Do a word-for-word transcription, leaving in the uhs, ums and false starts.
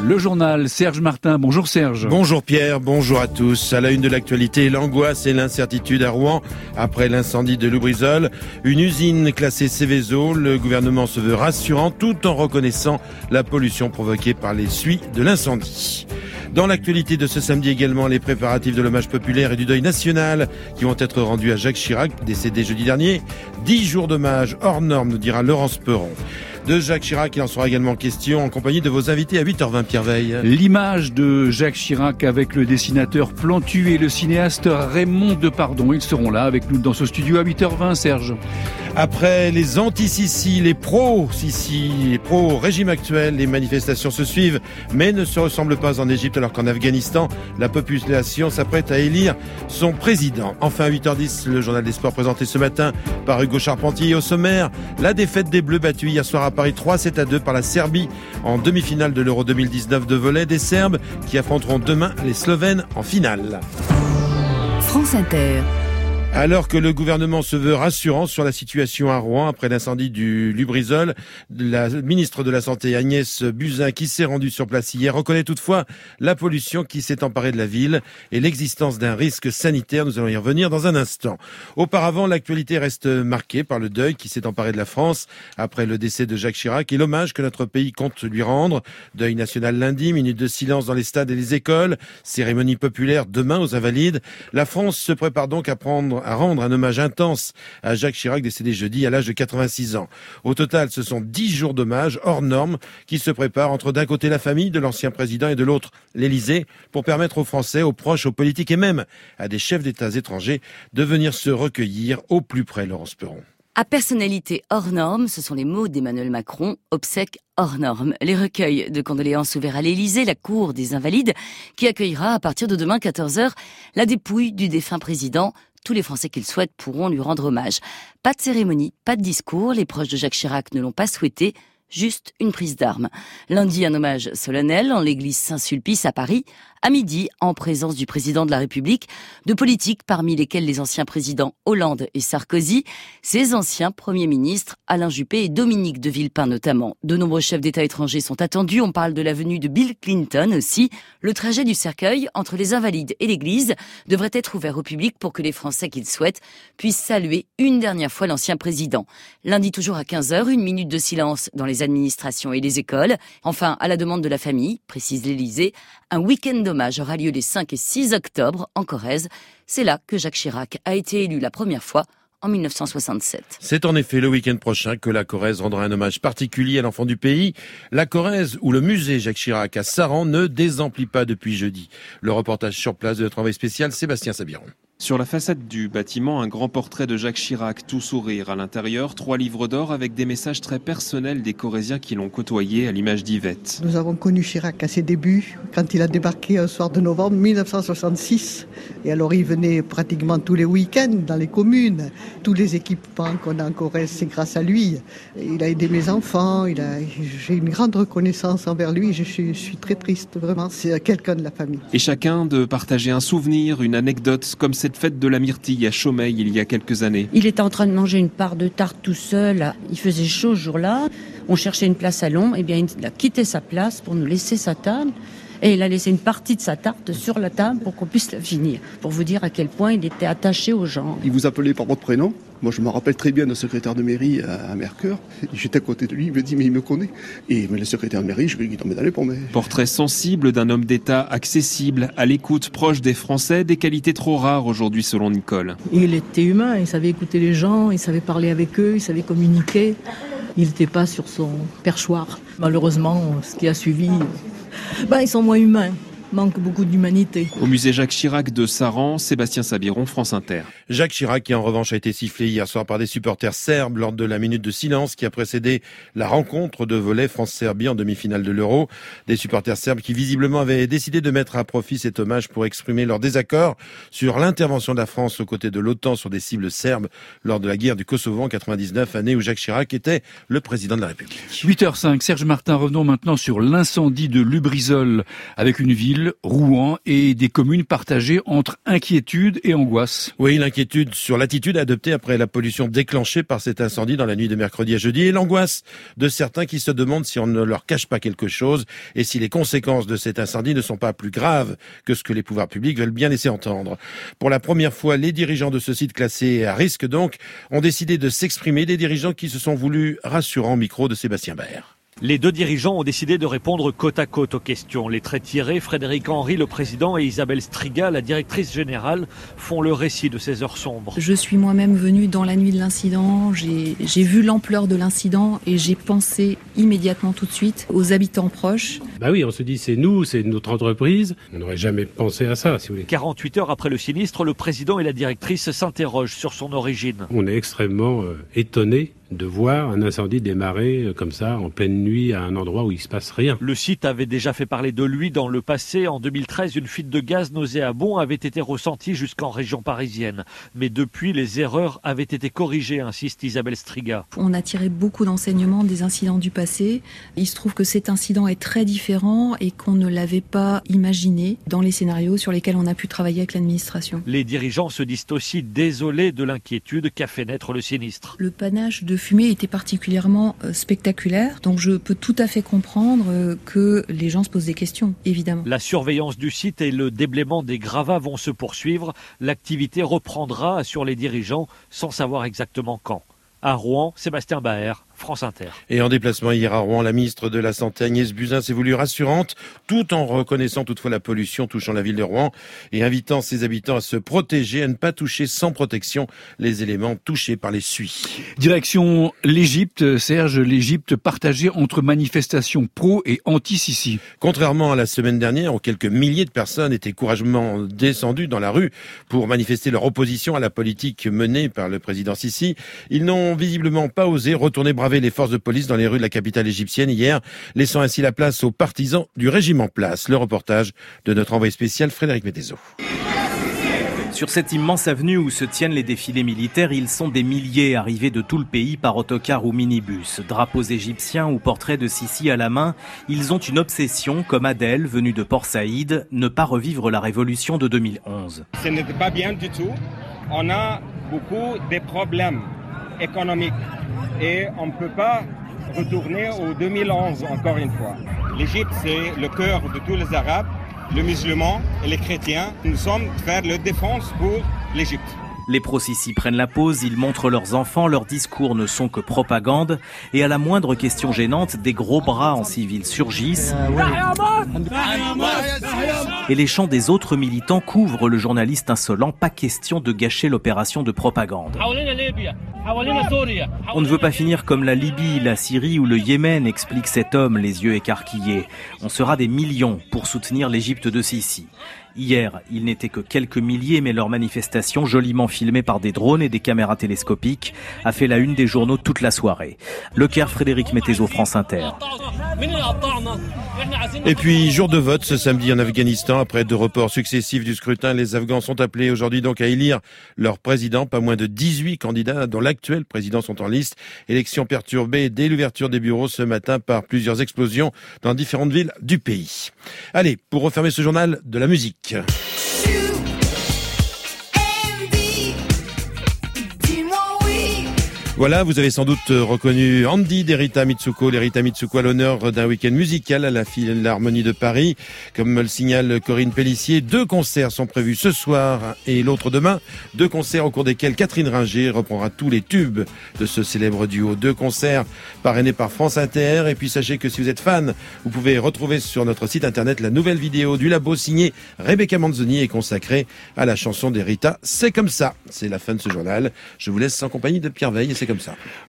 Le journal, Serge Martin. Bonjour Serge. Bonjour Pierre, bonjour à tous. À la une de l'actualité, l'angoisse et l'incertitude à Rouen après l'incendie de Lubrizol. Une usine classée Seveso. Le gouvernement se veut rassurant tout en reconnaissant la pollution provoquée par les suies de l'incendie. Dans l'actualité de ce samedi également, les préparatifs de l'hommage populaire et du deuil national qui vont être rendus à Jacques Chirac, décédé jeudi dernier. Dix jours d'hommage hors normes, nous dira Laurence Perron. De Jacques Chirac, il en sera également question en compagnie de vos invités à huit heures vingt, Pierre Veille. L'image de Jacques Chirac avec le dessinateur Plantu et le cinéaste Raymond Depardon. Ils seront là avec nous dans ce studio à huit heures vingt, Serge. Après les anti-Sisi, les pro-Sisi, les pro-régime actuel, les manifestations se suivent, mais ne se ressemblent pas en Égypte, alors qu'en Afghanistan, la population s'apprête à élire son président. Enfin, à huit heures dix, le journal des sports présenté ce matin par Hugo Charpentier. Au sommaire, la défaite des Bleus battue hier soir à Paris trois sept à deux par la Serbie en demi-finale de l'Euro deux mille dix-neuf de volley, des Serbes qui affronteront demain les Slovènes en finale. France Inter. Alors que le gouvernement se veut rassurant sur la situation à Rouen après l'incendie du Lubrizol, la ministre de la Santé Agnès Buzyn, qui s'est rendue sur place hier, reconnaît toutefois la pollution qui s'est emparée de la ville et l'existence d'un risque sanitaire. Nous allons y revenir dans un instant. Auparavant, l'actualité reste marquée par le deuil qui s'est emparé de la France après le décès de Jacques Chirac et l'hommage que notre pays compte lui rendre. Deuil national lundi, minute de silence dans les stades et les écoles, cérémonie populaire demain aux Invalides. La France se prépare donc à prendre à rendre un hommage intense à Jacques Chirac, décédé jeudi à l'âge de quatre-vingt-six ans. Au total, ce sont dix jours d'hommage hors normes qui se préparent entre d'un côté la famille de l'ancien président et de l'autre l'Élysée pour permettre aux Français, aux proches, aux politiques et même à des chefs d'État étrangers de venir se recueillir au plus près, Laurence Perron. À personnalité hors norme, ce sont les mots d'Emmanuel Macron, obsèques hors norme. Les recueils de condoléances ouverts à l'Élysée, la cour des Invalides, qui accueillera à partir de demain quatorze heures la dépouille du défunt président. Tous les Français qui le souhaitent pourront lui rendre hommage. Pas de cérémonie, pas de discours, les proches de Jacques Chirac ne l'ont pas souhaité, juste une prise d'armes. Lundi, un hommage solennel en l'église Saint-Sulpice à Paris. À midi, en présence du président de la République, de politiques parmi lesquels les anciens présidents Hollande et Sarkozy, ses anciens premiers ministres Alain Juppé et Dominique de Villepin notamment. De nombreux chefs d'État étrangers sont attendus. On parle de la venue de Bill Clinton aussi. Le trajet du cercueil entre les Invalides et l'église devrait être ouvert au public pour que les Français qui le souhaitent puissent saluer une dernière fois l'ancien président. Lundi toujours à quinze heures, une minute de silence dans les administrations et les écoles. Enfin, à la demande de la famille, précise l'Élysée, un week-end d'hommage aura lieu les cinq et six octobre en Corrèze. C'est là que Jacques Chirac a été élu la première fois en mille neuf cent soixante-sept. C'est en effet le week-end prochain que la Corrèze rendra un hommage particulier à l'enfant du pays. La Corrèze, où le musée Jacques Chirac à Saran ne désemplit pas depuis jeudi. Le reportage sur place de notre envoyé spécial, Sébastien Sabiron. Sur la façade du bâtiment, un grand portrait de Jacques Chirac, tout sourire. À l'intérieur, trois livres d'or avec des messages très personnels des Corréziens qui l'ont côtoyé, à l'image d'Yvette. Nous avons connu Chirac à ses débuts, quand il a débarqué un soir de novembre mille neuf cent soixante-six. Et alors il venait pratiquement tous les week-ends dans les communes. Tous les équipements qu'on a en Corrèze, c'est grâce à lui. Il a aidé mes enfants, il a... j'ai une grande reconnaissance envers lui. Je suis, je suis très triste, vraiment. C'est quelqu'un de la famille. Et chacun de partager un souvenir, une anecdote, comme cette fête de la myrtille à Chaumeil il y a quelques années. Il était en train de manger une part de tarte tout seul. Il faisait chaud ce jour-là. On cherchait une place à l'ombre. Eh bien, il a quitté sa place pour nous laisser sa table. Et il a laissé une partie de sa tarte sur la table pour qu'on puisse la finir. Pour vous dire à quel point il était attaché aux gens. Il vous appelait par votre prénom. Moi, je me rappelle très bien d'un secrétaire de mairie à Mercœur. J'étais à côté de lui, il me dit, mais il me connaît. Et mais le secrétaire de mairie, je lui ai dit, tombé dans les pommes. Portrait sensible d'un homme d'État accessible, à l'écoute, proche des Français, des qualités trop rares aujourd'hui selon Nicole. Il était humain, il savait écouter les gens, il savait parler avec eux, il savait communiquer. Il n'était pas sur son perchoir. Malheureusement, ce qui a suivi, ben, ils sont moins humains. Manque beaucoup d'humanité. Au musée Jacques Chirac de Saran, Sébastien Sabiron, France Inter. Jacques Chirac qui en revanche a été sifflé hier soir par des supporters serbes lors de la minute de silence qui a précédé la rencontre de volley France-Serbie en demi-finale de l'Euro. Des supporters serbes qui visiblement avaient décidé de mettre à profit cet hommage pour exprimer leur désaccord sur l'intervention de la France aux côtés de l'OTAN sur des cibles serbes lors de la guerre du Kosovo en quatre-vingt-dix-neuf, année où Jacques Chirac était le président de la République. huit heures cinq, Serge Martin, revenons maintenant sur l'incendie de Lubrizol avec une ville Lille, Rouen et des communes partagées entre inquiétude et angoisse. Oui, l'inquiétude sur l'attitude adoptée après la pollution déclenchée par cet incendie dans la nuit de mercredi à jeudi et l'angoisse de certains qui se demandent si on ne leur cache pas quelque chose et si les conséquences de cet incendie ne sont pas plus graves que ce que les pouvoirs publics veulent bien laisser entendre. Pour la première fois, les dirigeants de ce site classé à risque donc ont décidé de s'exprimer, des dirigeants qui se sont voulus rassurants au micro de Sébastien Baer. Les deux dirigeants ont décidé de répondre côte à côte aux questions. Les traits tirés, Frédéric Henry, le président, et Isabelle Striga, la directrice générale, font le récit de ces heures sombres. Je suis moi-même venue dans la nuit de l'incident, j'ai, j'ai vu l'ampleur de l'incident et j'ai pensé immédiatement tout de suite aux habitants proches. Bah oui, on se dit c'est nous, c'est notre entreprise. On n'aurait jamais pensé à ça, si vous voulez. quarante-huit heures après le sinistre, le président et la directrice s'interrogent sur son origine. On est extrêmement euh, étonnés de voir un incendie démarrer euh, comme ça en pleine nuit à un endroit où il se passe rien. Le site avait déjà fait parler de lui dans le passé. En deux mille treize, une fuite de gaz nauséabond avait été ressentie jusqu'en région parisienne. Mais depuis, les erreurs avaient été corrigées, insiste Isabelle Striga. On a tiré beaucoup d'enseignements des incidents du passé. Il se trouve que cet incident est très différent et qu'on ne l'avait pas imaginé dans les scénarios sur lesquels on a pu travailler avec l'administration. Les dirigeants se disent aussi désolés de l'inquiétude qu'a fait naître le sinistre. Le panache de fumée était particulièrement euh, spectaculaire, donc je peux tout à fait comprendre euh, que les gens se posent des questions, évidemment. La surveillance du site et le déblaiement des gravats vont se poursuivre. L'activité reprendra, assurent les dirigeants, sans savoir exactement quand. À Rouen, Sébastien Baer, France Inter. Et en déplacement hier à Rouen, la ministre de la Santé Agnès Buzyn s'est voulue rassurante, tout en reconnaissant toutefois la pollution touchant la ville de Rouen et invitant ses habitants à se protéger, à ne pas toucher sans protection les éléments touchés par les suies. Direction l'Égypte, Serge, l'Égypte partagée entre manifestations pro et anti-Sisi. Contrairement à la semaine dernière où quelques milliers de personnes étaient courageusement descendues dans la rue pour manifester leur opposition à la politique menée par le président Sisi, ils n'ont visiblement pas osé retourner braver les forces de police dans les rues de la capitale égyptienne hier, laissant ainsi la place aux partisans du régime en place. Le reportage de notre envoyé spécial Frédéric Mettezo. Sur cette immense avenue où se tiennent les défilés militaires, ils sont des milliers arrivés de tout le pays par autocar ou minibus. Drapeaux égyptiens ou portraits de Sisi à la main, ils ont une obsession, comme Adèle, venue de Port Saïd, ne pas revivre la révolution de deux mille onze. Ce n'est pas bien du tout. On a beaucoup de problèmes économiques et on ne peut pas retourner au deux mille onze encore une fois. L'Égypte, c'est le cœur de tous les Arabes, les musulmans et les chrétiens. Nous sommes faire la défense pour l'Égypte. Les pro-Sisi prennent la pause, ils montrent leurs enfants, leurs discours ne sont que propagande et à la moindre question gênante, des gros bras en civil surgissent et les chants des autres militants couvrent le journaliste insolent. Pas question de gâcher l'opération de propagande. On ne veut pas finir comme la Libye, la Syrie ou le Yémen, explique cet homme, les yeux écarquillés. On sera des millions pour soutenir l'Égypte de Sisi. Hier, ils n'étaient que quelques milliers, mais leur manifestation, joliment filmée par des drones et des caméras télescopiques, a fait la une des journaux toute la soirée. Le Caire, Frédéric Mettezo, France Inter. Et puis, jour de vote ce samedi en Afghanistan. Après deux reports successifs du scrutin, les Afghans sont appelés aujourd'hui donc à élire leur président. Pas moins de dix-huit candidats, dont l'actuel président, sont en liste. Élection perturbée dès l'ouverture des bureaux ce matin par plusieurs explosions dans différentes villes du pays. Allez, pour refermer ce journal, de la musique. Voilà, vous avez sans doute reconnu Andy d'Erita Mitsuko. L'Erita Mitsuko à l'honneur d'un week-end musical à la Philharmonie de Paris. Comme le signale Corinne Pellissier, deux concerts sont prévus ce soir et l'autre demain. Deux concerts au cours desquels Catherine Ringer reprendra tous les tubes de ce célèbre duo. Deux concerts parrainés par France Inter. Et puis sachez que si vous êtes fan, vous pouvez retrouver sur notre site internet la nouvelle vidéo du labo signée Rebecca Manzoni et consacrée à la chanson d'Erita. C'est comme ça. C'est la fin de ce journal. Je vous laisse en compagnie de Pierre Veille et c'est comme ça.